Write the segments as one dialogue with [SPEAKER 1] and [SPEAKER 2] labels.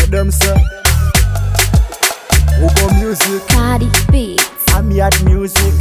[SPEAKER 1] them say who go music?
[SPEAKER 2] Cardi Beats.
[SPEAKER 1] I'm at music.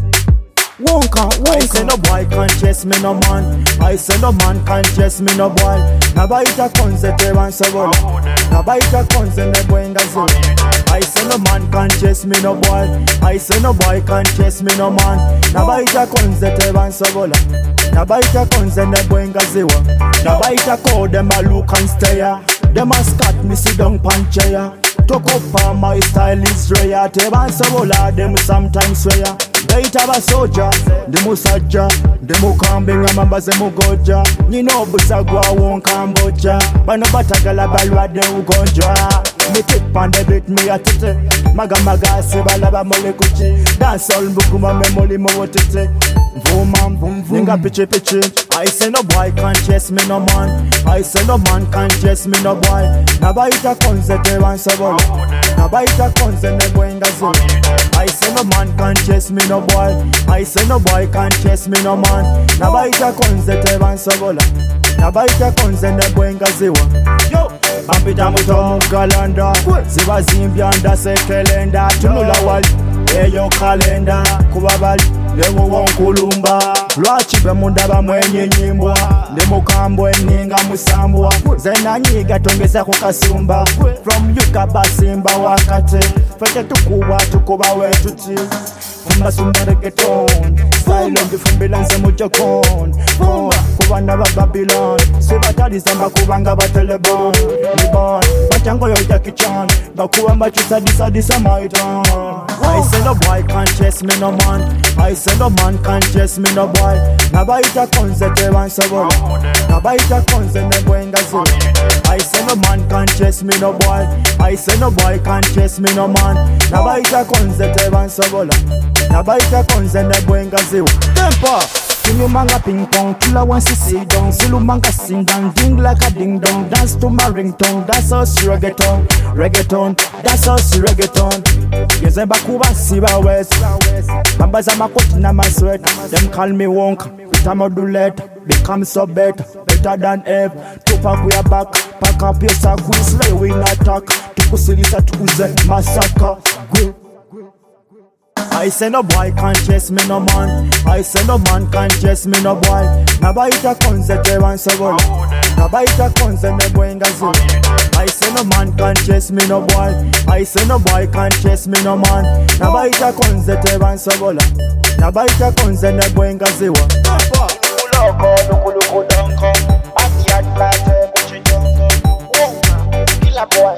[SPEAKER 1] Wonka. I say no boy can't chase me no man. I say no man can't chase me no boy. Nabaita konze te wansabola. Nabaita konze ne bwenga zo. I say no man can't chase me no boy. I say no boy can't chase me no man. Nabaita konze te wansabola. Nabaita konze ne bwenga ziwa. Nabaita call them a look and stare. Them a scat me sit down pan chair. Talk up my style is rare. Te wansabola them sometimes swear. They have a soldier, the musaja, the mukambing and members of Mugoja. You know, Busagua won't Cambodia, but no batagala balwa de Ugonja. Me tip on the beat, me a tite. Maga sibalaba molekuchi. Dance all bukuma me moli mowotite. Boom, boom, nigga pitchy. I say no boy can't chase me no man. I say no man can't chase me no boy. Nabaita konze te wansabola. Nabaita konze ne bwenga zo. I say no man can't chase me no boy. I say no boy can't chase me no man. Nabaita konze te wansabola. Nabaita konze ne bwenga ziwa. Yo, bambita muto galanda. Ziba zimbyanda sekelenda. Tunula wali, eyo kalenda. Kubabali, lewo wonkulumba. Lwachi be mundaba mwenye nyimbwa. Ndemukambwe ninga musambwa. Zena nyiga tongeza kukasumba. From yuka basimba wakate. Fete tukuba wetuti. Kumba sumba reggaeton. Silent fumbilanse muchokon. Kubanda ba Babylon. Sibatali zamba kubanga ba telebon. Libon, bachango yo Jackie-Chan. Bakuamba chusa disa maitan. I say no boy can't chase me no man. I say no man can't chase me no boy. Nabaita konze te wansabola. Nabaita konze ne bwenga zo. I say no man can't chase me no boy. I say no boy can't chase me no man. Nabaita konze te wansabola. Nabaita konze ne bwenga zo. Tempo. Kinyumanga manga ping pong, killer wants to sit down. Zulu manga sing down, ding like a ding dong. Dance to my ringtone, that's us reggaeton, that's us reggaeton. Yezemba kuba siba west, bambaza makoti na my sweat. Them call me wonk, with a modulate, become so better than ever. Tupac we are back, pack up your sack, we slay we attack. Tukusilisa tukuze massacre. I say no boy can't chase me no man. I say no man can't chase me no boy. Nabaita konze te wansabola. Nabaita konze ne bwenga zo. I say no man can't chase me no boy. I say no boy can't chase me no man. Nabaita konze te wansabola. Nabaita konze ne bwenga ziwa. Loko danko. Ati atlate kuchijongo. Kila boy